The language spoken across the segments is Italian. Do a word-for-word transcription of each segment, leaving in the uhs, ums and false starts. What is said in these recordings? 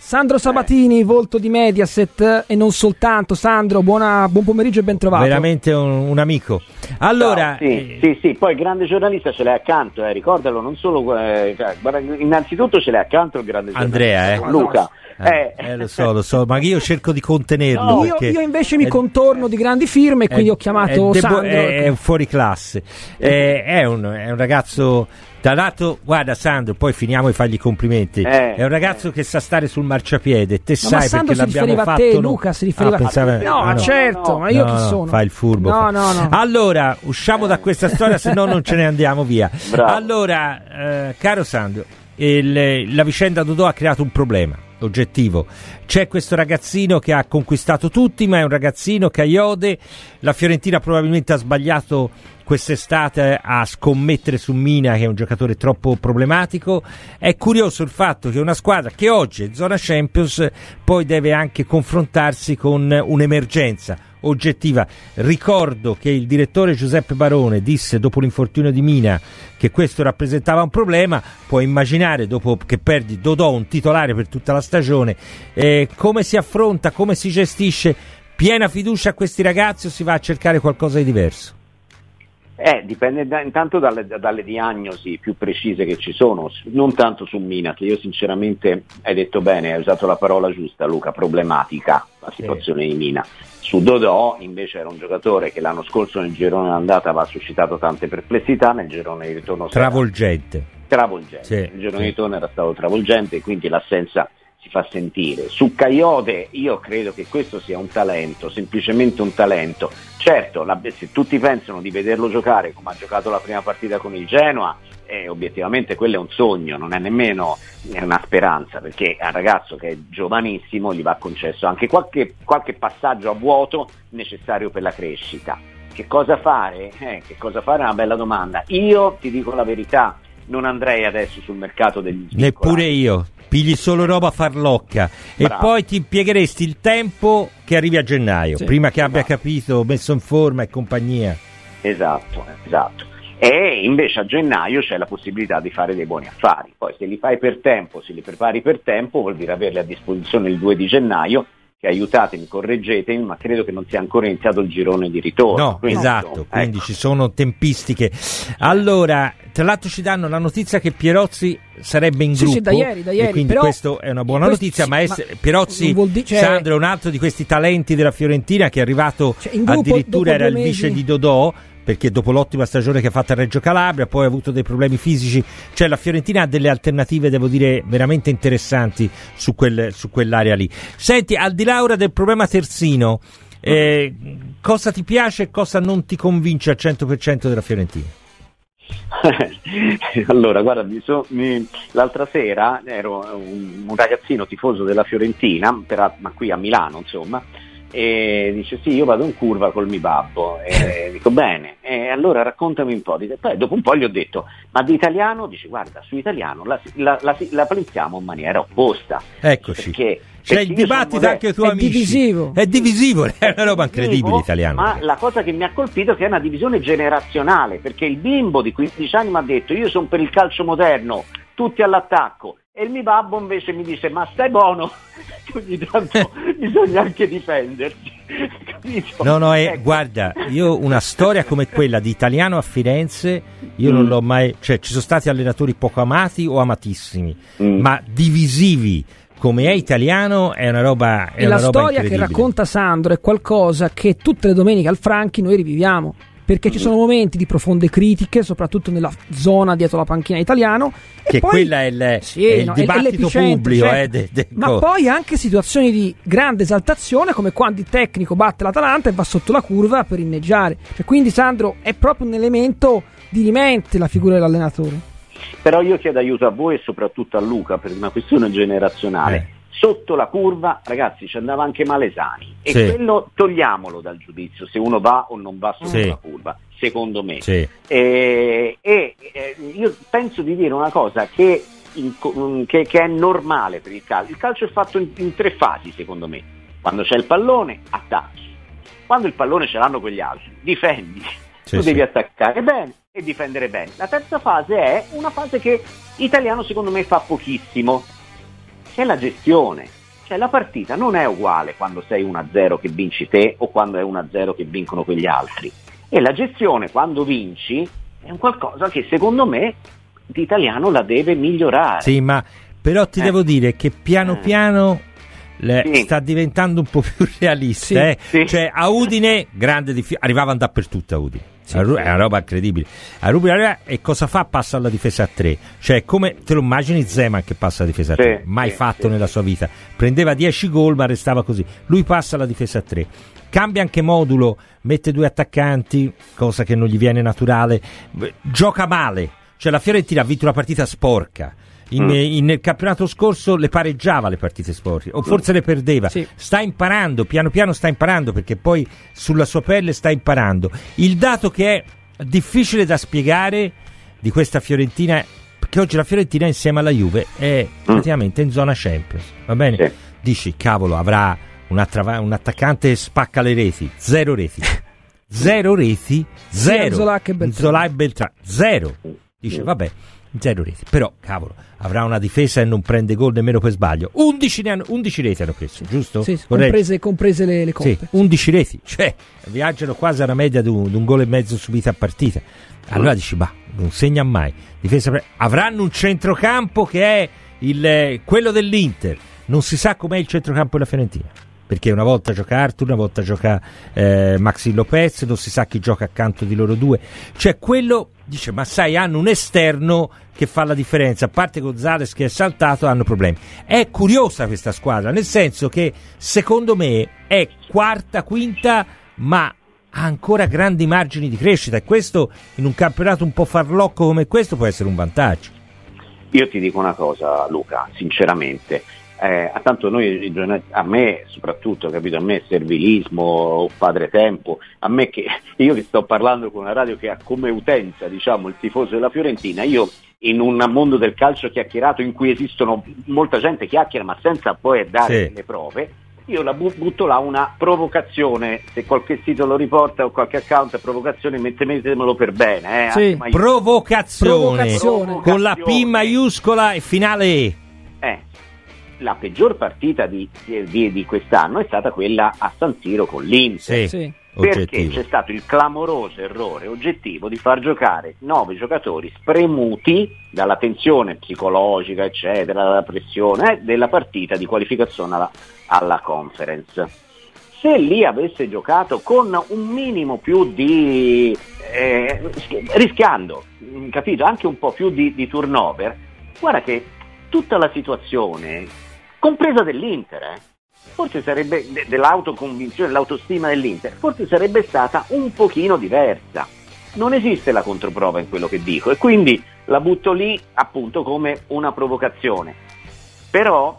Sandro Sabatini, volto di Mediaset e non soltanto. Sandro, buona, buon pomeriggio e ben trovato. Veramente un, un amico. Allora, no, sì, eh... sì, sì, poi il grande giornalista ce l'hai accanto, eh, ricordalo, non solo, eh, guarda, innanzitutto ce l'hai accanto il grande Andrea, giornalista, eh. Luca. Eh, eh, lo so, lo so, ma io cerco di contenerlo. No, io, io invece mi è, contorno di grandi firme, quindi è, ho chiamato è debo- Sandro. È, è fuori classe, è, è, un, è un ragazzo. Da lato, guarda Sandro, poi finiamo e fagli i complimenti. Eh, è un ragazzo eh. che sa stare sul marciapiede. Te no, sai ma Sandro perché si l'abbiamo riferiva fatto. a te, no? Luca si riferiva ah, a pensava... te. No, ma no, certo, no, ma io no, chi no, sono? Fai il furbo. No, no, no. Allora, usciamo eh. da questa storia, se no non ce ne andiamo via. Bravo. Allora, eh, caro Sandro, il, la vicenda Dodò ha creato un problema oggettivo. C'è questo ragazzino che ha conquistato tutti, ma è un ragazzino che a Iode. La Fiorentina probabilmente ha sbagliato quest'estate a scommettere su Mina, che è un giocatore troppo problematico. È curioso il fatto che una squadra che oggi è zona Champions poi deve anche confrontarsi con un'emergenza oggettiva. Ricordo che il direttore Giuseppe Barone disse dopo l'infortunio di Mina che questo rappresentava un problema. Puoi immaginare, dopo che perdi Dodò, un titolare per tutta la stagione, eh, come si affronta, come si gestisce. Piena fiducia a questi ragazzi o si va a cercare qualcosa di diverso? Eh, dipende da, intanto dalle, dalle diagnosi più precise che ci sono, non tanto su Mina, che io sinceramente, hai detto bene, hai usato la parola giusta Luca, problematica la situazione sì. di Mina. Su Dodò invece era un giocatore che l'anno scorso nel girone d'andata aveva suscitato tante perplessità, nel girone di ritorno travolgente. Travolgente, sì, il girone sì. di ritorno era stato travolgente e quindi l'assenza si fa sentire. Su Kayode io credo che questo sia un talento, semplicemente un talento. Certo, la, se tutti pensano di vederlo giocare come ha giocato la prima partita con il Genoa, eh, obiettivamente quello è un sogno, non è nemmeno una speranza, perché è un ragazzo che è giovanissimo, gli va concesso anche qualche, qualche passaggio a vuoto necessario per la crescita. Che cosa fare? Eh, che cosa fare è una bella domanda. Io ti dico la verità, non andrei adesso sul mercato degli svicolati. Neppure io. Pigli solo roba farlocca. Bravo. E poi ti impiegheresti il tempo che arrivi a gennaio, sì, prima che abbia esatto. capito, messo in forma e compagnia. Esatto, esatto. E invece a gennaio c'è la possibilità di fare dei buoni affari. Poi se li fai per tempo, se li prepari per tempo, vuol dire averli a disposizione il due di gennaio, che aiutatemi, correggetemi, ma credo che non sia ancora iniziato il girone di ritorno. No, quindi, esatto, ecco. Quindi ci sono tempistiche. Allora, tra l'altro ci danno la notizia che Pierozzi sarebbe in sì, gruppo, sì, da ieri, da ieri. E quindi però, questo è una buona notizia, sì, ma, è, ma Pierozzi, di, cioè, Sandro, è un altro di questi talenti della Fiorentina che è arrivato, cioè, addirittura era il mesi. vice di Dodò, perché dopo l'ottima stagione che ha fatto a Reggio Calabria poi ha avuto dei problemi fisici. Cioè la Fiorentina ha delle alternative, devo dire, veramente interessanti su, quel, su quell'area lì. Senti, al di là ora del problema terzino, eh, cosa ti piace e cosa non ti convince al cento per cento della Fiorentina? Allora, guarda, mi so, mi, l'altra sera ero un, un ragazzino tifoso della Fiorentina, per, ma qui a Milano, insomma, e dice sì, io vado in curva col mio babbo, e dico bene, e allora raccontami un po'. Poi dopo un po' gli ho detto, ma di italiano? Dice guarda, su italiano la, la, la, la pensiamo in maniera opposta. Eccoci. Perché, c'è il dibattito anche con i tuoi è amici. Divisivo. È divisivo, è una roba incredibile l'italiano. Ma la cosa che mi ha colpito è che è una divisione generazionale, perché il bimbo di quindici anni mi ha detto io sono per il calcio moderno, tutti all'attacco, e il mio babbo invece mi dice ma stai buono, ogni tanto bisogna anche difendersi. Capito? No, no, è, ecco. Guarda, io una storia come quella di Italiano a Firenze, io mm. non l'ho mai, cioè ci sono stati allenatori poco amati o amatissimi, mm. ma divisivi. Come è Italiano è una roba è e una la roba storia che racconta Sandro è qualcosa che tutte le domeniche al Franchi noi riviviamo, perché ci sono momenti di profonde critiche, soprattutto nella zona dietro la panchina Italiano, che e poi, quella è il, sì, è il no, dibattito pubblico, certo. eh, de, de, ma poi anche situazioni di grande esaltazione, come quando il tecnico batte l'Atalanta e va sotto la curva per inneggiare, cioè, quindi Sandro è proprio un elemento dirimente la figura dell'allenatore. Però io chiedo aiuto a voi e soprattutto a Luca per una questione generazionale. Eh. Sotto la curva, ragazzi, ci andava anche Malesani e sì. quello togliamolo dal giudizio se uno va o non va sotto sì. la curva, secondo me. Sì. E, e, e io penso di dire una cosa che, in, che, che è normale per il calcio. Il calcio è fatto in, in tre fasi, secondo me. Quando c'è il pallone, attacchi. Quando il pallone ce l'hanno quegli altri, difendi. Sì, tu devi sì. attaccare bene e difendere bene. La terza fase è una fase che Italiano secondo me fa pochissimo. è la gestione. Cioè la partita non è uguale quando sei uno a zero che vinci te o quando è uno a zero che vincono quegli altri. E la gestione quando vinci è un qualcosa che secondo me l'italiano la deve migliorare. Sì, ma però ti eh. devo dire che piano eh. piano le, sì. sta diventando un po' più realista. Sì. Eh? Sì. Cioè a Udine, grande diffi- arrivavano dappertutto a Udine. Sì, è sì. una roba incredibile. A Rubio e cosa fa? Passa alla difesa a tre. Cioè come te lo immagini Zeman che passa alla difesa a tre? Sì, Mai sì, fatto sì. nella sua vita. Prendeva dieci gol ma restava così. Lui passa alla difesa a tre. Cambia anche modulo, mette due attaccanti, cosa che non gli viene naturale. Gioca male. Cioè la Fiorentina ha vinto una partita sporca. In, Mm. in, nel campionato scorso le pareggiava le partite sporche o forse le perdeva. Sì. Sta imparando, piano piano sta imparando, perché poi sulla sua pelle sta imparando. Il dato che è difficile da spiegare di questa Fiorentina, perché oggi la Fiorentina insieme alla Juve è praticamente in zona Champions, va bene? Sì. Dici cavolo, avrà un, attra- un attaccante che spacca le reti, zero reti. Zero reti, zero. Zola e Beltrán. Zola e Beltrán, zero. Dice vabbè, zero reti, però cavolo, avrà una difesa e non prende gol nemmeno per sbaglio. undici, ne hanno, undici reti hanno preso, giusto? Sì, comprese, comprese le, le Sì, coppe. undici reti, cioè viaggiano quasi alla media di un, di un gol e mezzo subito a partita. Allora dici, bah, non segna mai. Difesa pre- avranno un centrocampo che è il, quello dell'Inter. Non si sa com'è il centrocampo della Fiorentina, perché una volta gioca Arthur, una volta gioca eh, Maxi Lopez, non si sa chi gioca accanto di loro due. Cioè quello, dice, ma sai, hanno un esterno che fa la differenza, a parte Gonzalez che è saltato, hanno problemi. È curiosa questa squadra, nel senso che secondo me è quarta, quinta, ma ha ancora grandi margini di crescita, e questo in un campionato un po' farlocco come questo può essere un vantaggio. Io ti dico una cosa, Luca, sinceramente, eh, a tanto noi, a me soprattutto, capito, a me servilismo, padre tempo, a me che io che sto parlando con una radio che ha come utenza, diciamo, il tifoso della Fiorentina, io in un mondo del calcio chiacchierato in cui esistono molta gente chiacchiera ma senza poi dare Sì. le prove, io la bu- butto là una provocazione, se qualche sito lo riporta o qualche account è provocazione, mettetemelo per bene, eh, Sì. anche maiuscolo. Provocazione, Provocazione. con la P maiuscola e finale E. Eh, la peggior partita di, di, di quest'anno è stata quella a San Siro con l'Inter. Sì, Sì. Perché oggettivo. c'è stato il clamoroso errore oggettivo di far giocare nove giocatori spremuti dalla tensione psicologica, eccetera, dalla pressione eh, della partita di qualificazione alla, alla Conference. Se lì avesse giocato con un minimo più di eh, rischiando, capito, anche un po' più di, di turnover, guarda che tutta la situazione, compresa dell'Inter, eh, forse sarebbe de- dell'autoconvinzione, dell'autostima dell'Inter, forse sarebbe stata un pochino diversa. Non esiste la controprova in quello che dico e quindi la butto lì appunto come una provocazione. Però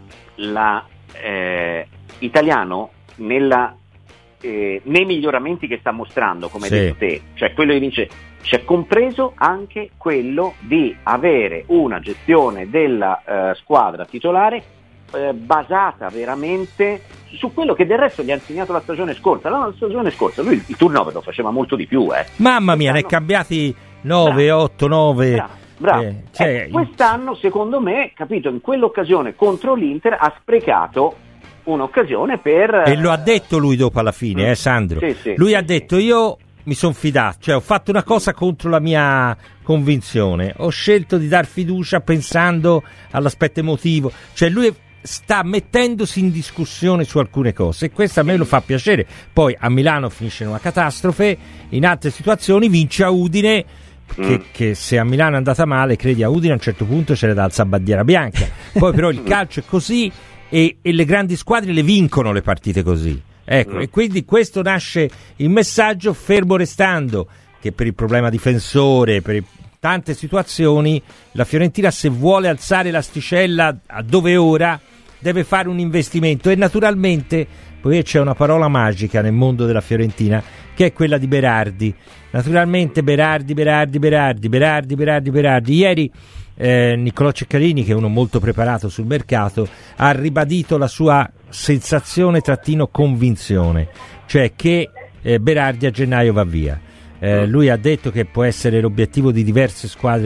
la eh, italiano nella, eh, nei miglioramenti che sta mostrando, come Sì. hai detto te, cioè quello che dice, c'è compreso anche quello di avere una gestione della eh, squadra titolare eh, basata veramente su quello che del resto gli ha insegnato la stagione scorsa. La stagione scorsa lui il turnover lo faceva molto di più. Eh. Mamma mia, ne è Quest'anno- cambiati nove, Bravo. otto, nove. Bravo, bravo. Eh, cioè, Eh, quest'anno, secondo me, capito, in quell'occasione contro l'Inter ha sprecato un'occasione per... E lo ha detto lui dopo alla fine, Mm. eh Sandro. Sì, sì, lui sì, ha detto io mi sono fidato, cioè ho fatto una cosa contro la mia convinzione, ho scelto di dar fiducia pensando all'aspetto emotivo, cioè lui sta mettendosi in discussione su alcune cose e questo a me lo fa piacere. Poi a Milano finisce in una catastrofe, in altre situazioni vince a Udine, che, Mm. che se a Milano è andata male, credi, a Udine a un certo punto c'era da alzare bandiera bianca. Poi però il calcio è così e, e le grandi squadre le vincono le partite così. Ecco, Mm. e quindi questo nasce il messaggio, fermo restando che per il problema difensore, per i- tante situazioni, la Fiorentina, se vuole alzare l'asticella a dove è ora, deve fare un investimento e naturalmente poi c'è una parola magica nel mondo della Fiorentina che è quella di Berardi. Naturalmente Berardi, Berardi, Berardi, Berardi, Berardi, Berardi. Ieri eh, Niccolò Ceccarini, che è uno molto preparato sul mercato, ha ribadito la sua sensazione trattino convinzione, cioè che eh, Berardi a gennaio va via. Eh, lui ha detto che può essere l'obiettivo di diverse squadre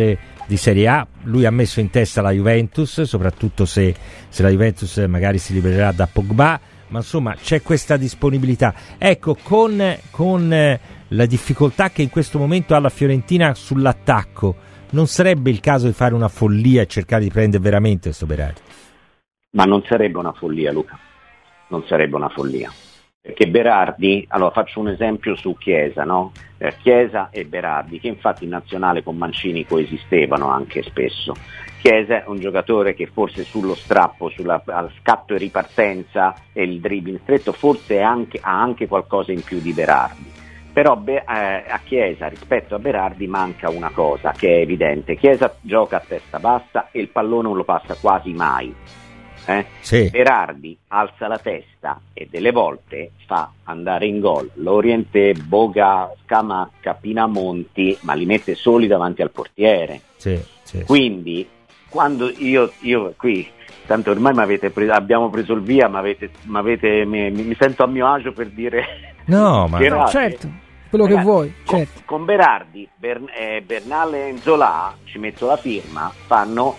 di Serie A. Lui ha messo in testa la Juventus, soprattutto se, se la Juventus magari si libererà da Pogba, ma insomma c'è questa disponibilità. Ecco, con, con eh, la difficoltà che in questo momento ha la Fiorentina sull'attacco, non sarebbe il caso di fare una follia e cercare di prendere veramente questo Berardi? Ma non sarebbe una follia, Luca, non sarebbe una follia. Perché Berardi, allora faccio un esempio su Chiesa, no? Eh, Chiesa e Berardi, che infatti in nazionale con Mancini coesistevano anche spesso. Chiesa è un giocatore che forse sullo strappo, sulla, al scatto e ripartenza e il dribbling stretto, forse è anche, ha anche qualcosa in più di Berardi. Però be, eh, a Chiesa rispetto a Berardi manca una cosa che è evidente: Chiesa gioca a testa bassa e il pallone non lo passa quasi mai. Eh? Sì. Berardi alza la testa e delle volte fa andare in gol Lorientè, Boga, Scamacca, Pinamonti, ma li mette soli davanti al portiere. Sì, sì, quindi quando io, io qui tanto ormai m'avete preso, abbiamo preso il via, m'avete, m'avete, mi, mi sento a mio agio per dire no, ma no, certo, quello ragazzi, che vuoi, con, certo. Con Berardi, Bern, eh, Bernal e Zola, ci metto la firma, fanno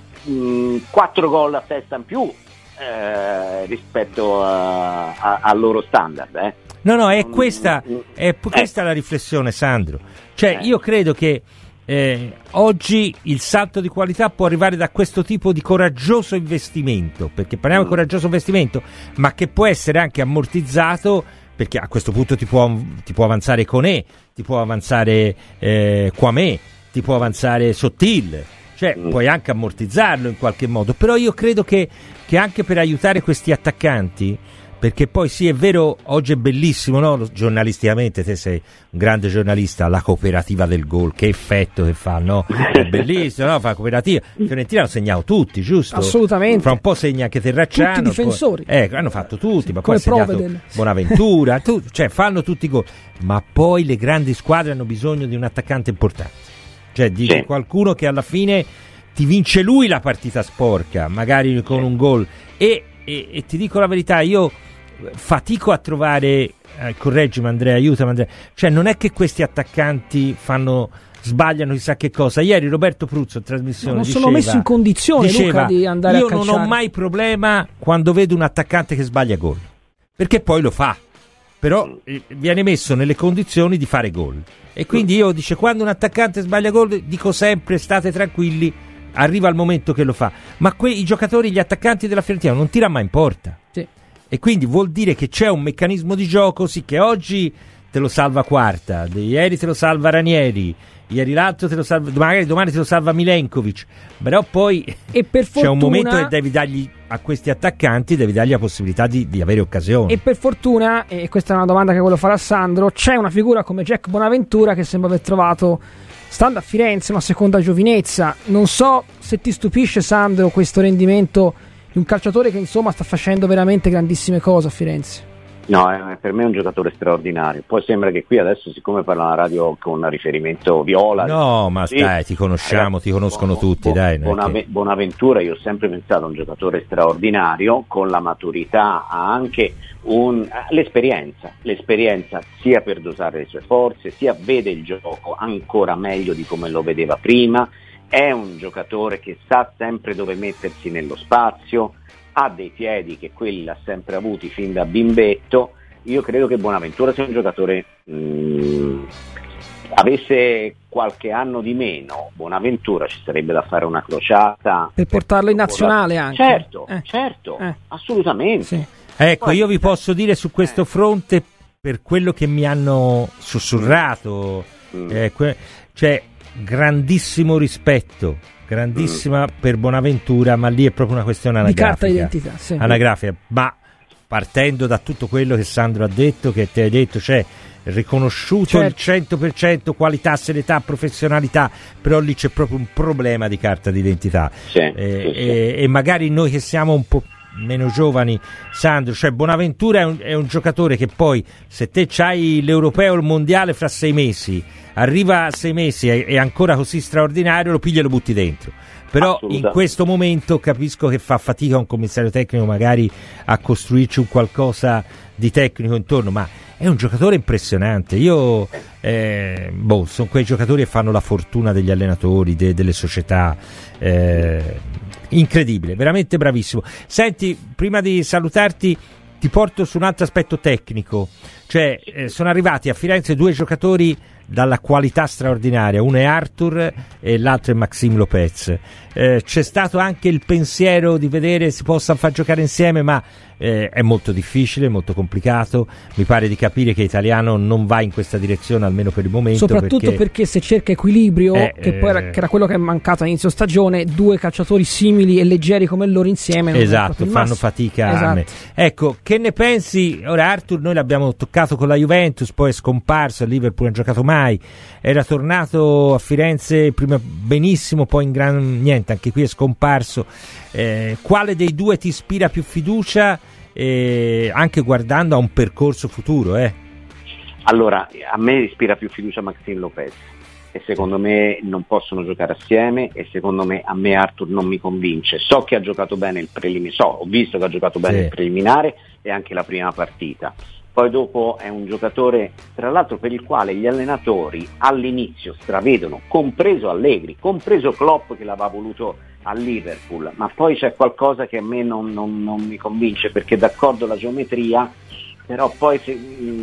quattro gol a testa in più eh, rispetto a, a, al loro standard. Eh. No, no, è questa, è questa eh. la riflessione, Sandro. Cioè, eh. io credo che eh, oggi il salto di qualità può arrivare da questo tipo di coraggioso investimento, perché parliamo mm. di coraggioso investimento, ma che può essere anche ammortizzato, perché a questo punto ti può, ti può avanzare Koné, ti può avanzare eh, Kwame, ti può avanzare Sottil. Cioè, mm. puoi anche ammortizzarlo in qualche modo, però io credo che, che anche per aiutare questi attaccanti, perché poi sì, è vero, oggi è bellissimo, no? Giornalisticamente, te sei un grande giornalista, la cooperativa del gol, che effetto che fa, no? È bellissimo, no? Fa la cooperativa. Fiorentina hanno segnato tutti, giusto? Assolutamente. Fra un po' segna anche Terracciano. Tutti i difensori. Poi, ecco, hanno fatto tutti, ma come poi ha segnato del... Bonaventura, tu, cioè fanno tutti i gol. Ma poi le grandi squadre hanno bisogno di un attaccante importante. Cioè di sì. qualcuno che alla fine ti vince lui la partita sporca, magari con un gol. E, e, e ti dico la verità, io fatico a trovare, eh, correggimi Andrea, aiutami Andrea, cioè non è che questi attaccanti fanno, sbagliano chissà che cosa. Ieri Roberto Pruzzo in trasmissione non diceva, sono messo in condizione diceva, Luca di andare io a calciare. non ho mai problema quando vedo un attaccante che sbaglia gol, perché poi lo fa, però eh, viene messo nelle condizioni di fare gol. E quindi io dice, quando un attaccante sbaglia gol, dico sempre state tranquilli, arriva il momento che lo fa. Ma que- i giocatori, gli attaccanti della Fiorentina non tirano mai in porta. Sì. E quindi vuol dire che c'è un meccanismo di gioco, sì, che oggi te lo salva Quarta, ieri te lo salva Ranieri, ieri l'altro te lo salva, magari domani te lo salva Milenkovic, però poi e per fortuna, c'è un momento che devi dargli a questi attaccanti, devi dargli la possibilità di, di avere occasioni. E per fortuna, e questa è una domanda che volevo fare a Sandro, c'è una figura come Jack Bonaventura che sembra aver trovato, stando a Firenze, una seconda giovinezza. Non so se ti stupisce, Sandro, questo rendimento di un calciatore che insomma sta facendo veramente grandissime cose a Firenze. No, è, per me è un giocatore straordinario. Poi sembra che qui adesso, siccome parla una radio con riferimento viola, no, ma sì, dai, ti conosciamo, ragazzi, ti conoscono buon, tutti, buon, dai. Buonave- che... Bonaventura, io ho sempre pensato a un giocatore straordinario, con la maturità, ha anche un, l'esperienza, l'esperienza sia per dosare le sue forze, sia vede il gioco ancora meglio di come lo vedeva prima. È un giocatore che sa sempre dove mettersi nello spazio, ha dei piedi che quelli l'ha sempre avuti fin da bimbetto. Io credo che Bonaventura sia un giocatore, mh, avesse qualche anno di meno Bonaventura, ci sarebbe da fare una crociata per portarlo in nazionale anche. Certo, eh. certo, eh. assolutamente. Sì. Ecco, io vi posso dire su questo fronte, per quello che mi hanno sussurrato, mm. eh, que- cioè grandissimo rispetto, grandissima mm. per Bonaventura, ma lì è proprio una questione anagrafica. Di carta d'identità, sì. Anagrafica, ma partendo da tutto quello che Sandro ha detto, che ti hai detto, cioè riconosciuto certo. il cento per cento qualità, serietà, professionalità, però lì c'è proprio un problema di carta d'identità. Sì, eh, sì, sì. E, e magari noi che siamo un po' meno giovani, Sandro, cioè Bonaventura è un, è un giocatore che poi, se te c'hai l'europeo o il mondiale fra sei mesi, arriva a sei mesi e è ancora così straordinario, lo pigli e lo butti dentro. però in questo momento capisco che fa fatica un commissario tecnico magari a costruirci un qualcosa di tecnico intorno, ma è un giocatore impressionante. Io eh, boh, sono quei giocatori che fanno la fortuna degli allenatori, de, delle società, eh, incredibile, veramente bravissimo. Senti, prima di salutarti ti porto su un altro aspetto tecnico, cioè eh, sono arrivati a Firenze due giocatori dalla qualità straordinaria, uno è Arthur e l'altro è Maxime Lopez. Eh, c'è stato anche il pensiero di vedere se possano far giocare insieme, ma eh, è molto difficile, molto complicato. Mi pare di capire che Italiano non va in questa direzione, almeno per il momento, soprattutto perché, perché se cerca equilibrio, eh, che poi era, che era quello che è mancato all'inizio stagione, due calciatori simili e leggeri come loro insieme non esatto, fanno fatica. Esatto. A me. Ecco, che ne pensi? Ora Arthur noi l'abbiamo toccato con la Juventus, poi è scomparso, a Liverpool non ha giocato mai, era tornato a Firenze prima benissimo, poi in gran niente, anche qui è scomparso. Eh, quale dei due ti ispira più fiducia, eh, anche guardando a un percorso futuro? Eh? Allora, a me ispira più fiducia Maxime Lopez, e secondo me non possono giocare assieme, e secondo me a me Arthur non mi convince. So che ha giocato bene il preliminare, so, ho visto che ha giocato bene sì. il preliminare e anche la prima partita. Poi dopo è un giocatore, tra l'altro, per il quale gli allenatori all'inizio stravedono, compreso Allegri, compreso Klopp che l'aveva voluto a Liverpool, ma poi c'è qualcosa che a me non, non, non mi convince, perché d'accordo la geometria, però poi se,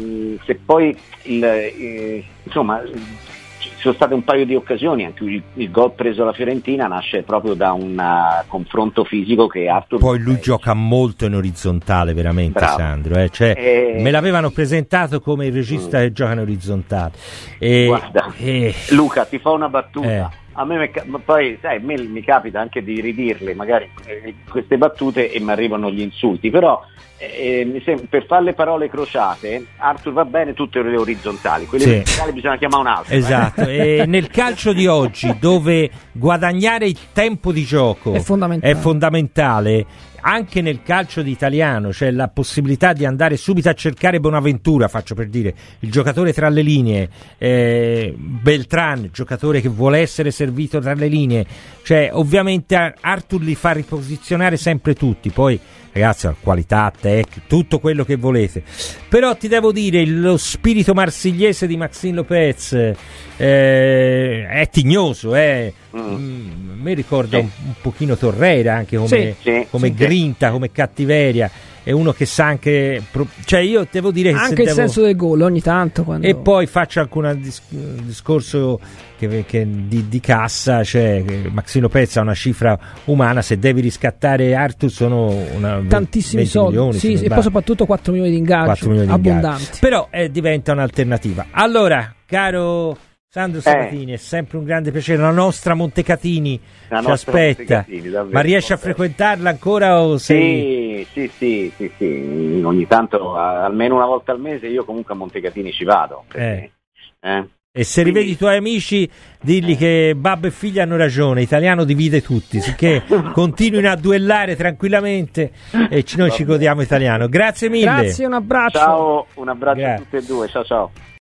se poi il, eh, insomma ci sono state un paio di occasioni, anche il, il gol preso alla Fiorentina nasce proprio da un uh, confronto fisico che Arthur poi lui è. gioca molto in orizzontale, veramente. Bravo. Sandro, eh? Cioè, e... me l'avevano presentato come il regista mm. che gioca in orizzontale. E... Guarda, e... Luca, ti fa una battuta. Eh. A me poi sai, a me mi capita anche di ridirle magari eh, queste battute e mi arrivano gli insulti, però eh, mi sembra, per fare le parole crociate Arthur va bene tutte le orizzontali, quelle sì. verticali bisogna chiamare un altro. Esatto. Eh. E nel calcio di oggi, dove guadagnare il tempo di gioco è fondamentale, è fondamentale, anche nel calcio di Italiano, cioè la possibilità di andare subito a cercare Bonaventura, faccio per dire, il giocatore tra le linee, eh, Beltran, giocatore che vuole essere servito tra le linee, cioè ovviamente Arthur li fa riposizionare sempre tutti, poi ragazzi la qualità, tech, tutto quello che volete, però ti devo dire lo spirito marsigliese di Maxime Lopez eh, è tignoso, eh. Mm. mi ricorda sì. un, un pochino Torreira anche come, sì, sì, come sì, grinta, sì. come cattiveria, è uno che sa anche pro- cioè io devo dire che anche se il devo... senso del gol ogni tanto quando... E poi faccio anche un dis- discorso che, che di, di cassa, cioè Maxime Lopez ha una cifra umana, se devi riscattare Arthur sono una tantissimi soldi milioni, sì, e poi soprattutto quattro milioni di ingaggio milioni di abbondanti ingaggio. Però eh, diventa un'alternativa. Allora caro Sandro Sabatini, eh. è sempre un grande piacere, la nostra Montecatini la ci aspetta, ma riesci a frequentarla ancora o sei... Sì, sì, sì, sì, sì. Ogni tanto, almeno una volta al mese, io comunque a Montecatini ci vado. Perché, eh. Eh. E se rivedi Quindi... i tuoi amici, digli eh. che babbo e figlia hanno ragione, Italiano divide tutti, sicché continuino a duellare tranquillamente e noi ci godiamo Italiano. Grazie mille. Grazie, un abbraccio. Ciao, un abbraccio Grazie. a tutti e due, ciao ciao.